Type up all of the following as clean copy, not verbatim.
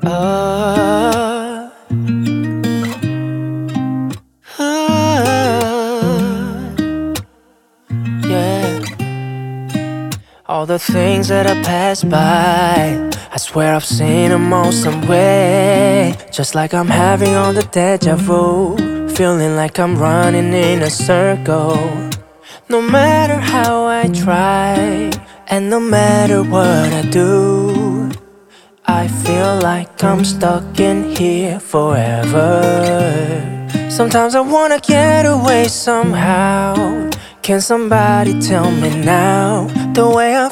Uh, yeah. All the things that I pass by, I swear I've seen them all somewhere. Just like I'm having all the deja vu, feeling like I'm running in a circle. No matter how I try, and no matter what I do, I feel like I'm stuck in here forever. Sometimes I wanna get away somehow. Can somebody tell me now? The way I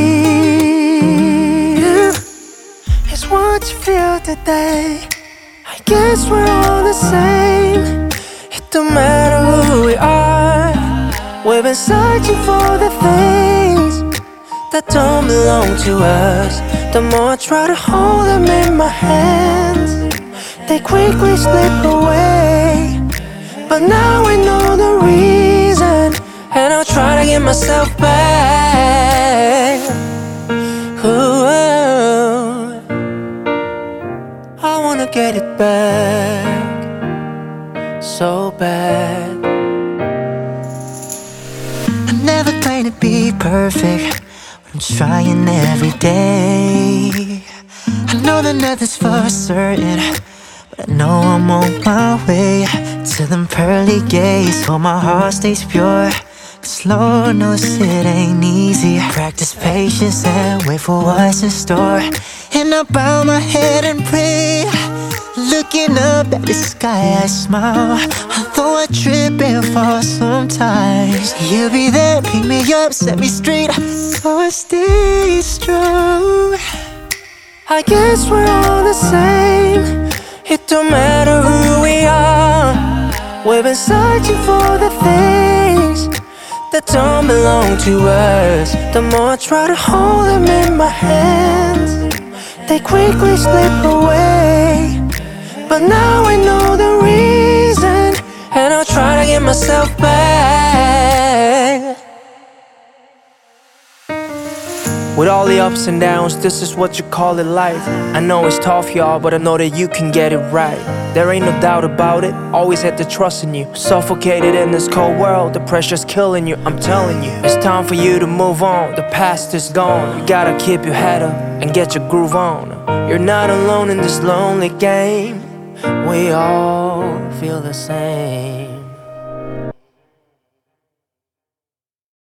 feel is what you feel today. I guess we're all the same. It don't matter who we are. We've been searching for the things that don't belong to us. The more I try to hold them in my hands, they quickly slip away. But now I know the reason, and I'll try to get myself back. Ooh, I wanna get it back so bad. I never claim to be perfect, but I'm trying every day. I know that nothing's for certain, but I know I'm on my way to them pearly gates where my heart stays pure. Cause Lord knows it ain't easy. Practice patience and wait for what's in store. And I bow my head and pray, looking up at the sky I smile. Although I trip and fall sometimes, you'll be there, pick me up, set me straight, so I stay strong. I guess we're all the same. It don't matter who we are. We've been searching for the things that don't belong to us. The more I try to hold them in my hands, they quickly slip away. But now I know the reason, and I'll try to get myself back. With all the ups and downs, this is what you call it life. I know it's tough, y'all, but I know that you can get it right. There ain't no doubt about it, always had to trust in you. Suffocated in this cold world, the pressure's killing you, I'm telling you. It's time for you to move on, the past is gone. You gotta keep your head up and get your groove on. You're not alone in this lonely game, we all feel the same.